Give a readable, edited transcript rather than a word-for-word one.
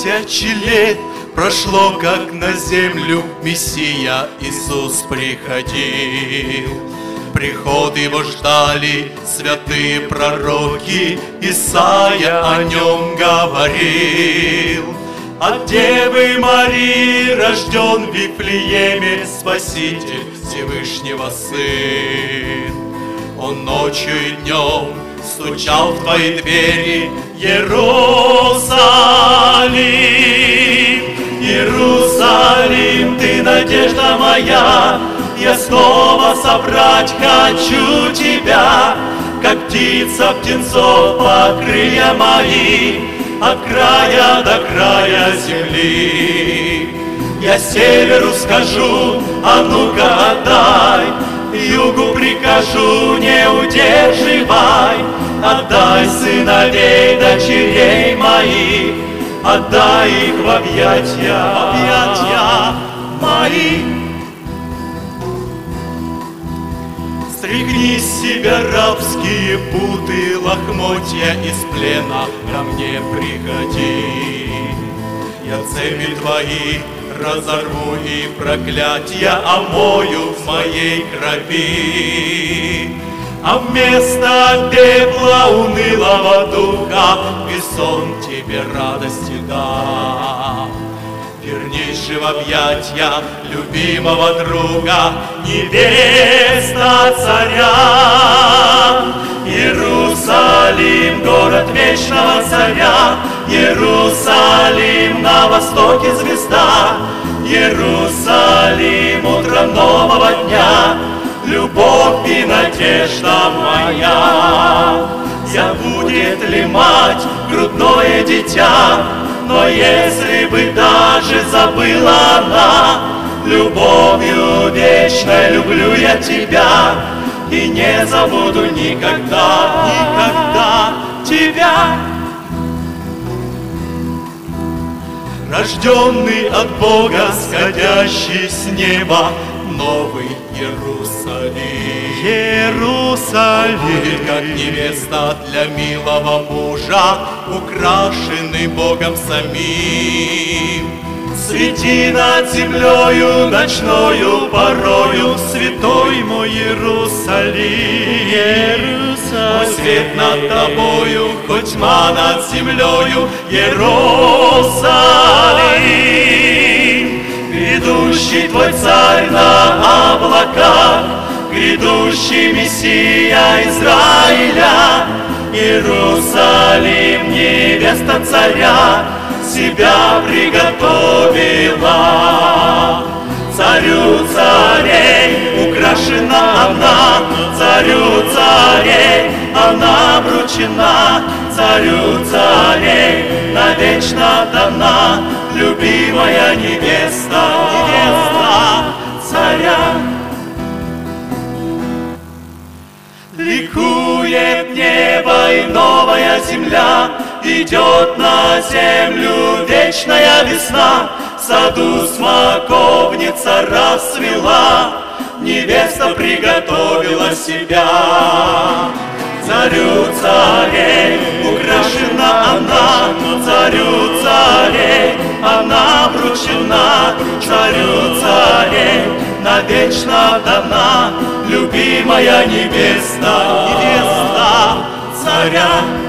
2000 лет прошло, как на землю Мессия Иисус приходил. Приход его ждали святые пророки, Исайя о нем говорил. От Девы Марии рожден в Вифлееме Спаситель Всевышнего Сын. Он ночью и днем стучал в твои двери, Иерусалим. Иерусалим, ты надежда моя, я снова собрать хочу тебя, как птица птенцов по крылья мои, от края до края земли. Я северу скажу, а ну-ка отдай, югу прикажу, не удерживай, отдай сыновей, дочерей моих, отдай их в объятия мои. Стряхни с себя рабские путы, лохмотья из плена ко мне приходи. Я цепи твои разорву и проклятья омою в моей крови. А вместо пепла унылого духа весон тебе радости дам. Вернись же в объятья любимого друга, невеста царя. Иерусалим, город вечного царя, Иерусалим, на востоке звезда, Иерусалим, утром нового дня, любовь и надежда моя. Я будет ли мать, грудное дитя, но если бы даже забыла она, любовью вечной люблю я тебя и не забуду никогда, никогда тебя. Рожденный от Бога, сходящий с неба, новый Иерусалим. Иерусалим будет как невеста для милого мужа, украшенный Богом самим. Свети над землею ночною порою, святой мой Иерусалим. Мой свет над тобою, хоть тьма над землею, Иерусалим. Грядущий твой царь на облаках, грядущий Мессия Израиля. Иерусалим, невеста царя, себя приготовила. Царю царей украшена она, царю царей она вручена, царю царей навечно дана, любимая невеста, невеста царя. Ликует небо и новая земля, идет на землю вечная весна. В саду смоковница расцвела, невеста приготовила себя. Царю царей украшена она, царю царей она вручена, царю царей навечно дана, любимая невеста, невеста царя.